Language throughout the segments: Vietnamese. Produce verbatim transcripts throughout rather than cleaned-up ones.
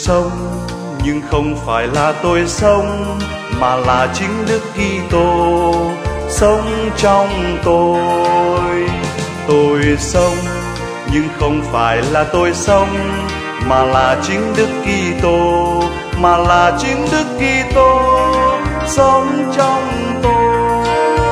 sống nhưng không phải là tôi sống, mà là chính Đức Kitô sống trong tôi. Tôi sống nhưng không phải là tôi sống, mà là chính Đức Kitô, mà là chính Đức Kitô sống trong tôi.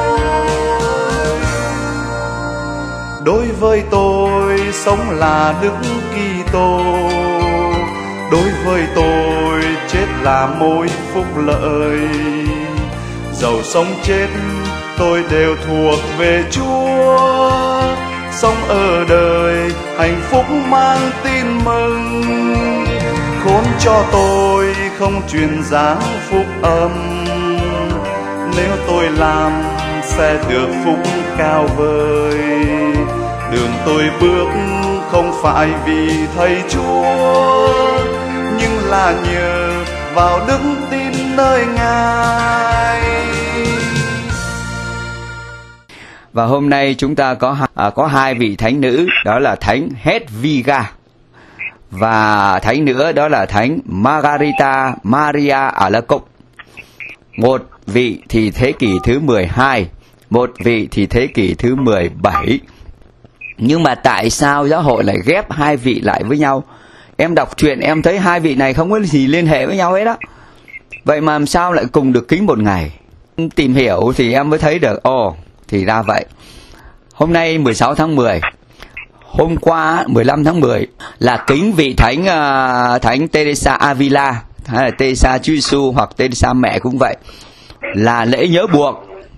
Đối với tôi sống là Đức Kitô, đối với tôi chết là mối phúc lợi. Dầu sống chết tôi đều thuộc về Chúa, sống ở đời hạnh phúc mang tin mừng. Khốn cho tôi không truyền giảng phúc âm, nếu tôi làm sẽ được phúc cao vời. Đường tôi bước không phải vì thầy Chúa, nhưng là nhờ vào đức tin nơi Ngài. Và hôm nay chúng ta có à, có hai vị thánh nữ, đó là thánh Hedviga và thánh nữa đó là thánh Margarita Maria Alacoque. Một vị thì thế kỷ thứ mười hai, một vị thì thế kỷ thứ mười bảy. Nhưng mà tại sao giáo hội lại ghép hai vị lại với nhau? Em đọc truyện em thấy hai vị này không có gì liên hệ với nhau hết đó. Vậy mà làm sao lại cùng được kính một ngày? Tìm hiểu thì em mới thấy được, ồ, oh, thì ra vậy. Hôm nay mười sáu tháng mười, hôm qua mười lăm tháng mười là kính vị thánh uh, thánh Teresa Avila, hay là Teresa Chúa Giêsu hoặc Teresa mẹ cũng vậy, là lễ nhớ buộc.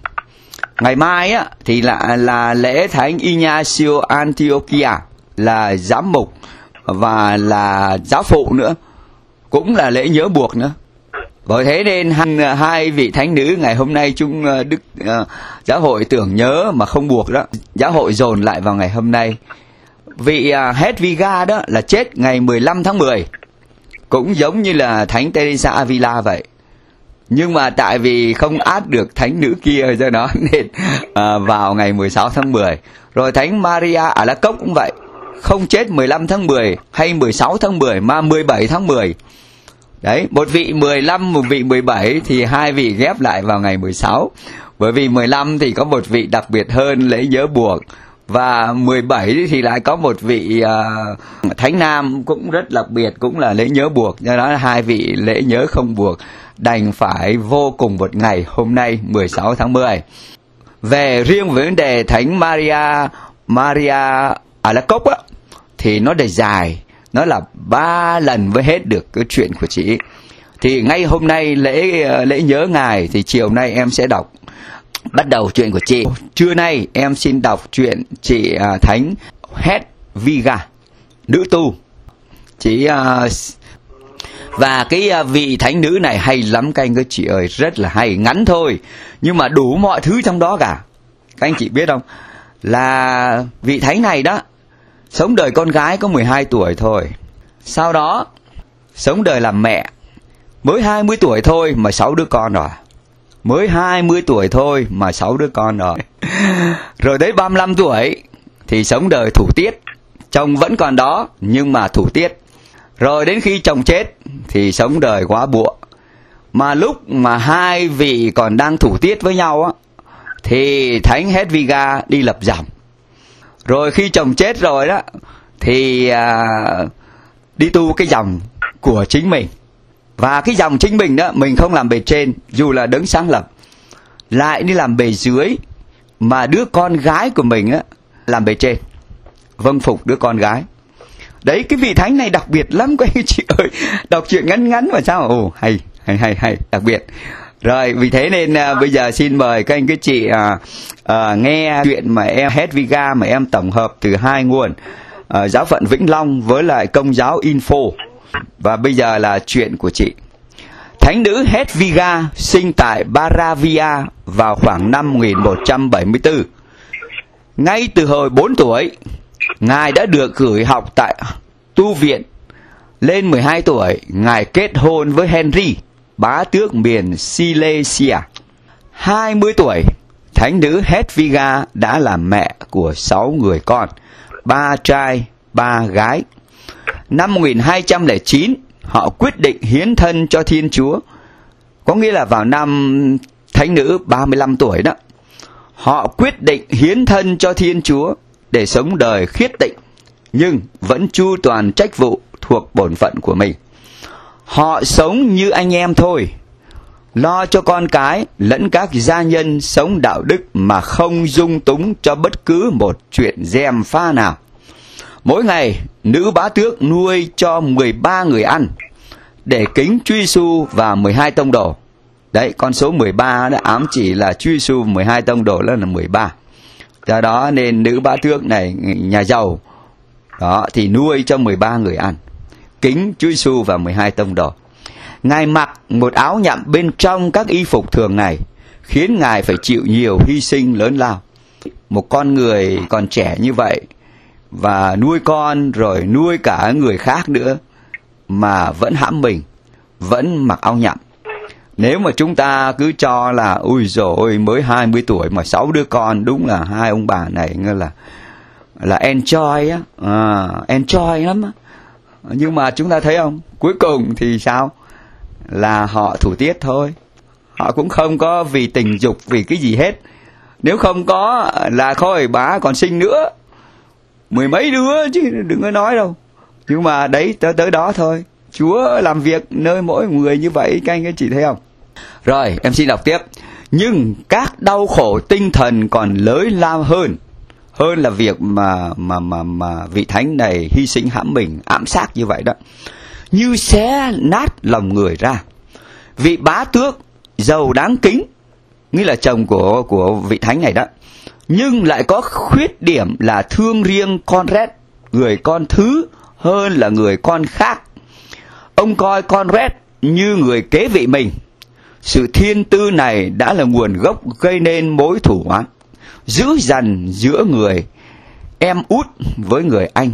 Ngày mai á thì là là lễ thánh Ignacio Antioquia, là giám mục và là giáo phụ nữa, cũng là lễ nhớ buộc nữa. Bởi thế nên hai, hai vị thánh nữ ngày hôm nay chúng Đức uh, giáo hội tưởng nhớ mà không buộc đó, giáo hội dồn lại vào ngày hôm nay. Vị uh, Hedviga đó là chết ngày mười lăm tháng mười, cũng giống như là thánh Teresa Avila vậy. Nhưng mà tại vì không át được thánh nữ kia do đó nên uh, vào ngày mười sáu tháng mười. Rồi thánh Maria Alacoque cũng vậy, không chết mười lăm tháng mười hay mười sáu tháng mười mà mười bảy tháng mười. Đấy, một vị mười lăm, một vị mười bảy thì hai vị ghép lại vào ngày mười sáu. Bởi vì mười lăm thì có một vị đặc biệt hơn lễ nhớ buộc, và mười bảy thì lại có một vị uh, thánh nam cũng rất đặc biệt, cũng là lễ nhớ buộc. Do đó hai vị lễ nhớ không buộc đành phải vô cùng một ngày hôm nay mười sáu tháng mười. Về riêng với vấn đề thánh Maria Maria Alacoque á, thì nó đầy dài, nó là ba lần mới hết được cái chuyện của chị. Thì ngay hôm nay lễ lễ nhớ ngài thì chiều nay em sẽ đọc bắt đầu chuyện của chị. Trưa nay em xin đọc chuyện chị à, thánh Hedviga, nữ tu. Chị à, và cái à, vị thánh nữ này hay lắm các anh các chị ơi, rất là hay, ngắn thôi nhưng mà đủ mọi thứ trong đó cả. Các anh chị biết không, là vị thánh này đó sống đời con gái có mười hai tuổi thôi. Sau đó sống đời làm mẹ, mới hai mươi tuổi thôi mà sáu đứa con rồi. Mới hai mươi tuổi thôi mà sáu đứa con rồi. Rồi đến ba mươi lăm tuổi thì sống đời thủ tiết, chồng vẫn còn đó nhưng mà thủ tiết. Rồi đến khi chồng chết thì sống đời góa bụa. Mà lúc mà hai vị còn đang thủ tiết với nhau á, thì thánh Hedviga đi lập dòng. Rồi khi chồng chết rồi đó thì à, đi tu cái dòng của chính mình. Và cái dòng chính mình đó, mình không làm bề trên, dù là đấng sáng lập, lại đi làm bề dưới, mà đứa con gái của mình á làm bề trên, vâng phục đứa con gái. Đấy, cái vị thánh này đặc biệt lắm các anh chị ơi. Đọc chuyện ngắn ngắn mà sao, ồ hay hay hay hay đặc biệt. Rồi vì thế nên à, bây giờ xin mời các anh các chị à, à, nghe chuyện mà em Hedviga mà em tổng hợp từ hai nguồn, à, giáo phận Vĩnh Long với lại Công giáo Info. Và bây giờ là chuyện của chị. Thánh nữ Hedviga sinh tại Baravia vào khoảng năm một nghìn một trăm bảy mươi tư. Ngay từ hồi bốn tuổi, ngài đã được gửi học tại tu viện. Lên mười hai tuổi, ngài kết hôn với Henry, bá tước miền Silesia. hai mươi tuổi, thánh nữ Hedviga đã làm mẹ của sáu người con, ba trai, ba gái. Năm một nghìn hai trăm lẻ chín, họ quyết định hiến thân cho Thiên Chúa. Có nghĩa là vào năm thánh nữ ba mươi lăm tuổi đó, họ quyết định hiến thân cho Thiên Chúa để sống đời khiết tịnh, nhưng vẫn chu toàn trách vụ thuộc bổn phận của mình. Họ sống như anh em thôi, lo cho con cái lẫn các gia nhân sống đạo đức mà không dung túng cho bất cứ một chuyện gièm pha nào. Mỗi ngày, nữ bá tước nuôi cho mười ba người ăn để kính Chúa Giêsu và mười hai tông đồ. Đấy, con số mười ba đã ám chỉ là Chúa Giêsu, mười hai tông đồ là mười ba. Do đó nên nữ bá tước này nhà giàu đó thì nuôi cho mười ba người ăn, kính Chúa Giêsu và mười hai tông đồ. Ngài mặc một áo nhặm bên trong các y phục thường ngày, khiến Ngài phải chịu nhiều hy sinh lớn lao. Một con người còn trẻ như vậy và nuôi con rồi nuôi cả người khác nữa mà vẫn hãm mình, vẫn mặc áo nhặm. Nếu mà chúng ta cứ cho là ui dồi mới hai mươi tuổi mà sáu đứa con, đúng là hai ông bà này như là là enjoy á, à, enjoy lắm á. Nhưng mà chúng ta thấy không, cuối cùng thì sao? Là họ thủ tiết thôi. Họ cũng không có vì tình dục, vì cái gì hết. Nếu không có là thôi bà còn sinh nữa, mười mấy đứa chứ đừng có nói đâu. Nhưng mà đấy, tới tới đó thôi. Chúa làm việc nơi mỗi người như vậy, các anh các chị thấy không? Rồi, em xin đọc tiếp. Nhưng các đau khổ tinh thần còn lớn lao hơn. Hơn là việc mà mà mà mà vị thánh này hy sinh hãm mình, ám sát như vậy đó. Như xé nát lòng người ra. Vị bá tước giàu đáng kính, nghĩa là chồng của của vị thánh này đó, nhưng lại có khuyết điểm là thương riêng con rét, người con thứ, hơn là người con khác. Ông coi con rét như người kế vị mình. Sự thiên tư này đã là nguồn gốc gây nên mối thù oán dữ dằn giữa người em út với người anh.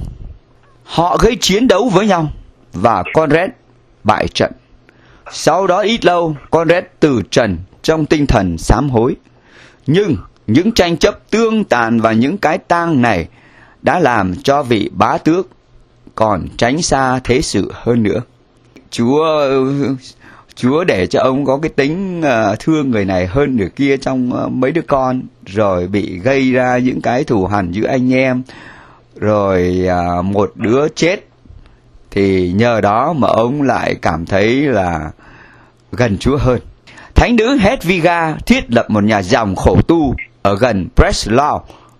Họ gây chiến đấu với nhau và con rét bại trận. Sau đó ít lâu, con rét từ trần trong tinh thần sám hối. Nhưng những tranh chấp tương tàn và những cái tang này đã làm cho vị bá tước còn tránh xa thế sự hơn nữa. Chúa Chúa để cho ông có cái tính thương người này hơn người kia trong mấy đứa con, rồi bị gây ra những cái thù hằn giữa anh em, rồi một đứa chết. Thì nhờ đó mà ông lại cảm thấy là gần Chúa hơn. Thánh nữ Hedviga thiết lập một nhà dòng khổ tu ở gần Breslau.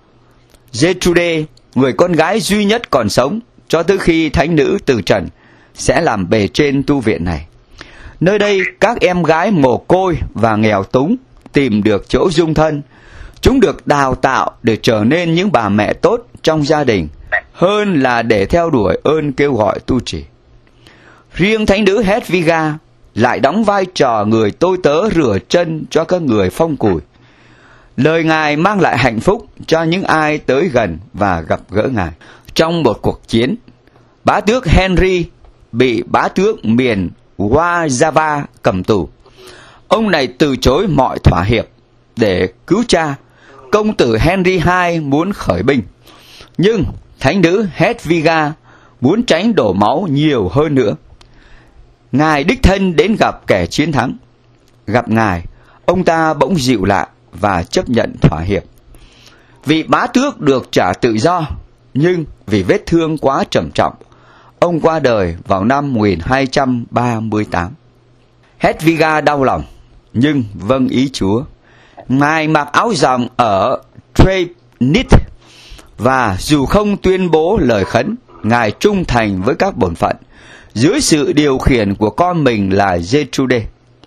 Gertrude, người con gái duy nhất còn sống cho tới khi thánh nữ từ trần, sẽ làm bề trên tu viện này. Nơi đây các em gái mồ côi và nghèo túng tìm được chỗ dung thân. Chúng được đào tạo để trở nên những bà mẹ tốt trong gia đình, hơn là để theo đuổi ơn kêu gọi tu trì. Riêng thánh nữ Hedviga lại đóng vai trò người tôi tớ rửa chân cho các người phong cùi. Lời Ngài mang lại hạnh phúc cho những ai tới gần và gặp gỡ Ngài. Trong một cuộc chiến, bá tước Henry bị bá tước miền Warszawa cầm tù. Ông này từ chối mọi thỏa hiệp để cứu cha. Công tử Henry the Second muốn khởi binh, nhưng thánh nữ Hedviga muốn tránh đổ máu nhiều hơn nữa. Ngài đích thân đến gặp kẻ chiến thắng. Gặp Ngài, ông ta bỗng dịu lại và chấp nhận thỏa hiệp. Vị bá tước được trả tự do, nhưng vì vết thương quá trầm trọng, ông qua đời vào năm một nghìn hai trăm ba mươi tám. Hedviga đau lòng, nhưng vâng ý Chúa. Ngài mặc áo dòng ở Trebnitz, và dù không tuyên bố lời khấn, Ngài trung thành với các bổn phận dưới sự điều khiển của con mình là Gertrude.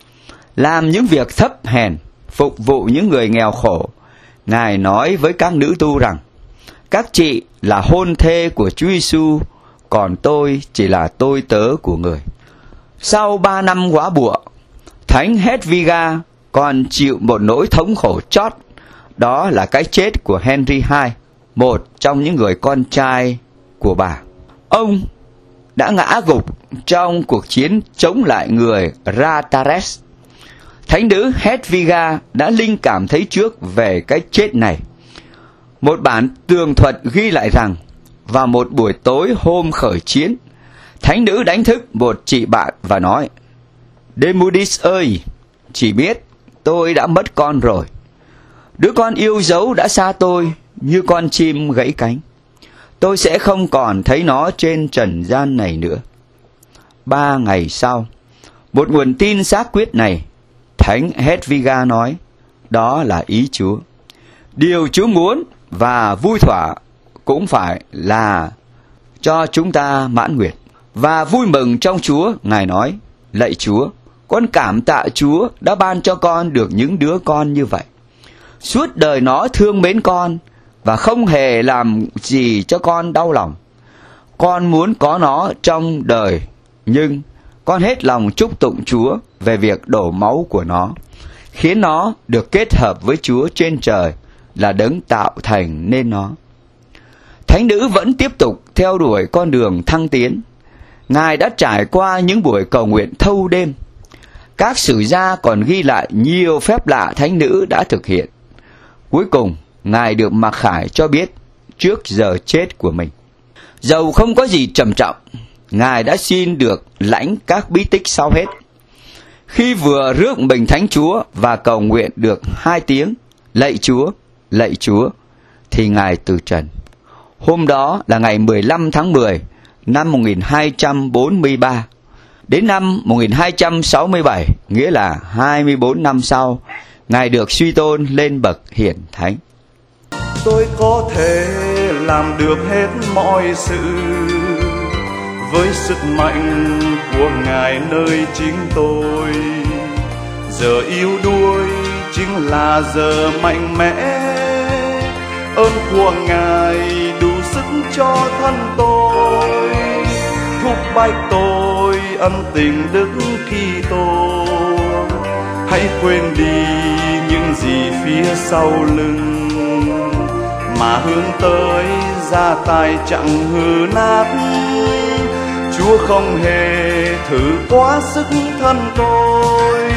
Làm những việc thấp hèn, phục vụ những người nghèo khổ. Ngài nói với các nữ tu rằng: các chị là hôn thê của Chúa Giêsu, còn tôi chỉ là tôi tớ của người. Sau ba năm góa bụa, thánh Hedviga còn chịu một nỗi thống khổ chót, đó là cái chết của Henry the Second, một trong những người con trai của bà. Ông đã ngã gục trong cuộc chiến chống lại người Ratares. Thánh nữ Hedviga đã linh cảm thấy trước về cái chết này. Một bản tường thuật ghi lại rằng, vào một buổi tối hôm khởi chiến, Thánh nữ đánh thức một chị bạn và nói: Demudis ơi, chị biết tôi đã mất con rồi. Đứa con yêu dấu đã xa tôi như con chim gãy cánh. Tôi sẽ không còn thấy nó trên trần gian này nữa. Ba ngày sau, một nguồn tin xác quyết này, Thánh Hedviga nói: đó là ý Chúa. Điều Chúa muốn và vui thỏa cũng phải là cho chúng ta mãn nguyện. Và vui mừng trong Chúa, Ngài nói: lạy Chúa, con cảm tạ Chúa đã ban cho con được những đứa con như vậy. Suốt đời nó thương mến con và không hề làm gì cho con đau lòng. Con muốn có nó trong đời, nhưng con hết lòng chúc tụng Chúa về việc đổ máu của nó, khiến nó được kết hợp với Chúa trên trời là đấng tạo thành nên nó. Thánh nữ vẫn tiếp tục theo đuổi con đường thăng tiến. Ngài đã trải qua những buổi cầu nguyện thâu đêm. Các sử gia còn ghi lại nhiều phép lạ thánh nữ đã thực hiện. Cuối cùng, Ngài được mặc khải cho biết trước giờ chết của mình. Dầu không có gì trầm trọng, Ngài đã xin được lãnh các bí tích sau hết. Khi vừa rước mình Thánh Chúa và cầu nguyện được hai tiếng lạy Chúa, lạy Chúa, thì Ngài từ trần. Hôm đó là ngày mười lăm tháng mười năm một nghìn hai trăm bốn mươi ba. Đến năm một nghìn hai trăm sáu mươi bảy, nghĩa là hai mươi bốn năm sau, Ngài được suy tôn lên bậc hiển thánh. Tôi có thể làm được hết mọi sự với sức mạnh của Ngài nơi chính tôi. Giờ yếu đuối chính là giờ mạnh mẽ. Ơn của Ngài đủ sức cho thân tôi, thúc bách tôi ân tình Đức Kitô. Hãy quên đi những gì phía sau lưng, mà hướng tới gia tài chẳng hư nát. Chúa không hề thử quá sức thân tôi.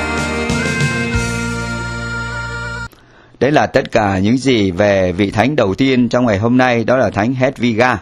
Đấy là tất cả những gì về vị thánh đầu tiên trong ngày hôm nay, đó là Thánh Hedviga.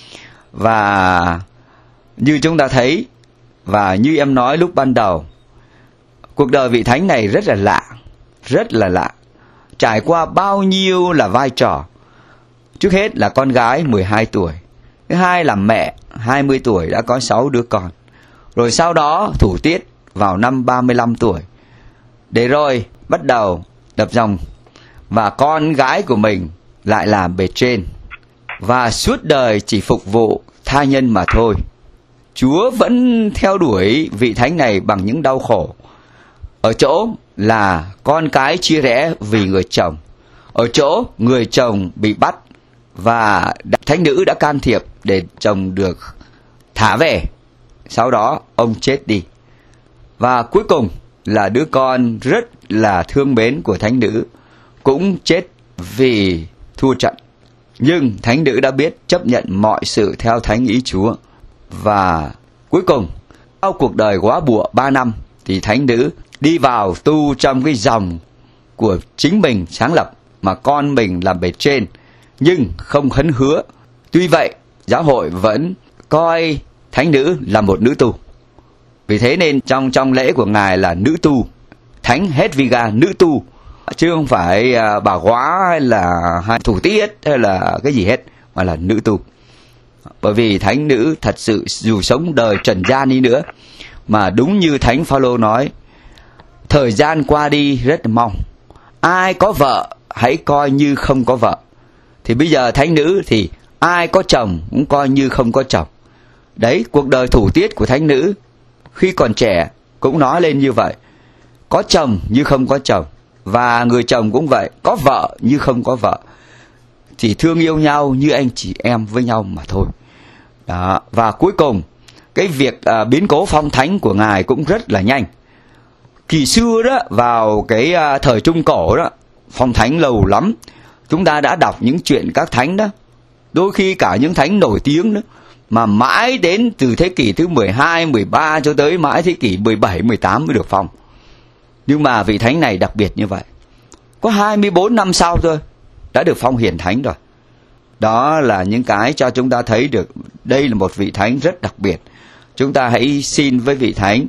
Và như chúng ta thấy, và như em nói lúc ban đầu, cuộc đời vị thánh này rất là lạ, rất là lạ. Trải qua bao nhiêu là vai trò. Trước hết là con gái mười hai tuổi. Thứ hai là mẹ hai mươi tuổi đã có sáu đứa con. Rồi sau đó thủ tiết vào năm ba mươi lăm tuổi. Để rồi bắt đầu đập dòng. Và con gái của mình lại làm bề trên. Và suốt đời chỉ phục vụ tha nhân mà thôi. Chúa vẫn theo đuổi vị thánh này bằng những đau khổ. Ở chỗ là con cái chia rẽ vì người chồng. Ở chỗ người chồng bị bắt và thánh nữ đã can thiệp để chồng được thả về. Sau đó ông chết đi. Và cuối cùng là đứa con rất là thương mến của thánh nữ cũng chết vì thua trận. Nhưng thánh nữ đã biết chấp nhận mọi sự theo thánh ý Chúa. Và cuối cùng, sau cuộc đời góa bụa ba năm, thì thánh nữ đi vào tu trong cái dòng của chính mình sáng lập, mà con mình làm bề trên, nhưng không hấn hứa. Tuy vậy, giáo hội vẫn coi thánh nữ là một nữ tu. Vì thế nên trong trong lễ của Ngài là nữ tu, Thánh Hedviga nữ tu, chứ không phải uh, bà góa hay là thủ tiết hay là cái gì hết, mà là nữ tu. Bởi vì thánh nữ thật sự dù sống đời trần gian đi nữa, mà đúng như Thánh Phaolô nói, thời gian qua đi rất mong, ai có vợ hãy coi như không có vợ. Thì bây giờ thánh nữ thì ai có chồng cũng coi như không có chồng. Đấy, cuộc đời thủ tiết của thánh nữ khi còn trẻ cũng nói lên như vậy. Có chồng như không có chồng. Và người chồng cũng vậy, có vợ như không có vợ. Chỉ thương yêu nhau như anh chị em với nhau mà thôi. Đó. Và cuối cùng, cái việc à, biến cố phong thánh của Ngài cũng rất là nhanh. Kỳ xưa đó, vào cái à, thời Trung Cổ đó, phong thánh lâu lắm. Chúng ta đã đọc những chuyện các thánh đó, đôi khi cả những thánh nổi tiếng đó, mà mãi đến từ thế kỷ thứ mười hai, mười ba cho tới mãi thế kỷ mười bảy, mười tám mới được phong. Nhưng mà vị thánh này đặc biệt như vậy. Có hai mươi bốn năm sau thôi đã được phong hiển thánh rồi. Đó là những cái cho chúng ta thấy được đây là một vị thánh rất đặc biệt. chúng ta hãy xin với vị Thánh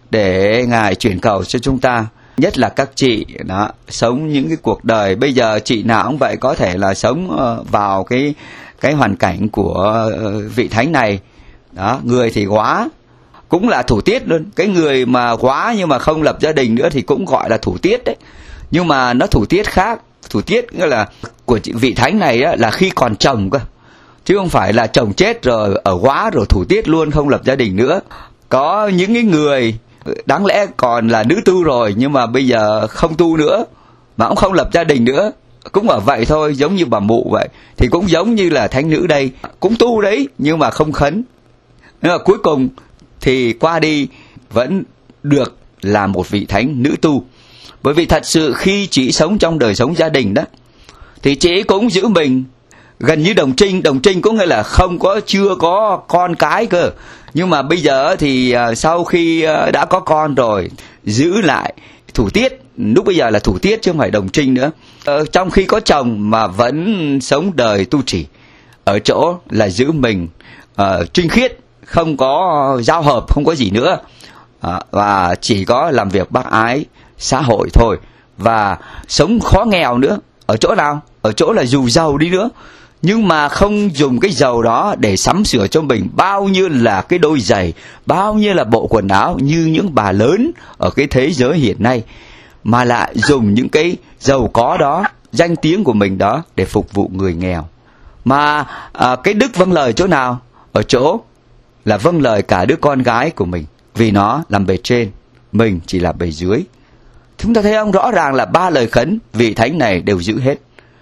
để Ngài chuyển cầu cho chúng ta, nhất là các chị đó, sống những cái cuộc đời bây giờ chị nào cũng vậy, có thể là sống vào cái cái hoàn cảnh của vị Thánh này đó. Người thì quá cũng là thủ tiết luôn, cái người mà quá nhưng mà không lập gia đình nữa thì cũng gọi là thủ tiết đấy, nhưng mà nó thủ tiết khác. Thủ tiết nghĩa là của vị Thánh này á, là khi còn chồng cơ, chứ không phải là chồng chết rồi ở quá rồi thủ tiết luôn không lập gia đình nữa. Có những cái người đáng lẽ còn là nữ tu rồi nhưng mà bây giờ không tu nữa mà cũng không lập gia đình nữa, cũng ở vậy thôi, giống như bà mụ vậy. Thì cũng giống như là thánh nữ đây, cũng tu đấy nhưng mà không khấn. Nhưng mà cuối cùng thì qua đi vẫn được là một vị thánh nữ tu. Bởi vì thật sự khi chị sống trong đời sống gia đình đó thì chị cũng giữ mình gần như đồng trinh. Đồng trinh có nghĩa là không có, chưa có con cái cơ. Nhưng mà bây giờ thì sau khi đã có con rồi, giữ lại thủ tiết. Lúc bây giờ là thủ tiết chứ không phải đồng trinh nữa. ờ, Trong khi có chồng mà vẫn sống đời tu trì, ở chỗ là giữ mình uh, trinh khiết, không có giao hợp, không có gì nữa, à, và chỉ có làm việc bác ái xã hội thôi. Và sống khó nghèo nữa. Ở chỗ nào? Ở chỗ là dù giàu đi nữa nhưng mà không dùng cái giàu đó để sắm sửa cho mình bao nhiêu là cái đôi giày, bao nhiêu là bộ quần áo như những bà lớn ở cái thế giới hiện nay, mà lại dùng những cái giàu có đó, danh tiếng của mình đó để phục vụ người nghèo. Mà à, cái đức vâng lời chỗ nào? Ở chỗ là vâng lời cả đứa con gái của mình, vì nó làm bề trên, mình chỉ là bề dưới. Chúng ta thấy không? Rõ ràng là ba lời khấn vị Thánh này đều giữ hết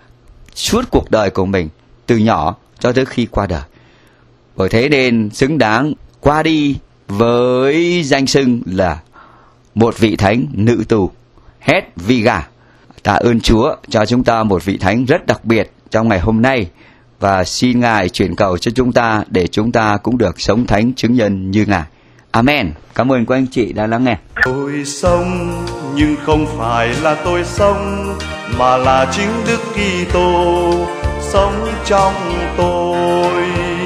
suốt cuộc đời của mình, từ nhỏ cho tới khi qua đời. Bởi thế nên xứng đáng qua đi với danh xưng là một vị Thánh nữ tu Hedviga. Tạ ơn Chúa cho chúng ta một vị Thánh rất đặc biệt trong ngày hôm nay, và xin Ngài chuyển cầu cho chúng ta để chúng ta cũng được sống thánh chứng nhân như Ngài. Amen. Cảm ơn các anh chị đã lắng nghe. Tôi sống nhưng không phải là tôi sống, mà là chính Đức Kitô sống trong tôi.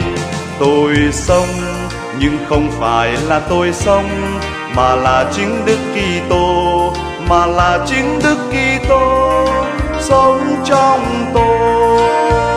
Tôi sống nhưng không phải là tôi sống, mà là chính Đức Kitô, mà là chính Đức Kitô sống trong tôi.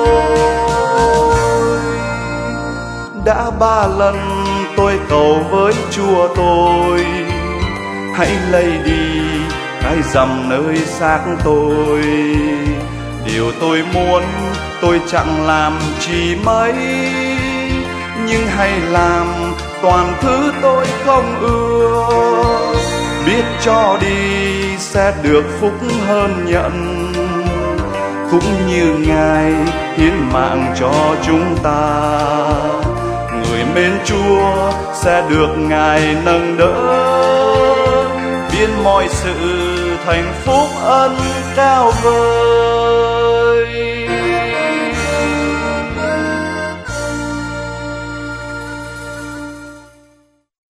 Đã ba lần tôi cầu với Chúa tôi, hãy lấy đi cái dầm nơi xác tôi. Điều tôi muốn tôi chẳng làm chỉ mấy, nhưng hãy làm toàn thứ tôi không ưa. Biết cho đi sẽ được phúc hơn nhận, cũng như Ngài hiến mạng cho chúng ta. Người mến Chúa sẽ được Ngài nâng đỡ, biến mọi sự thành phúc ân cao vời.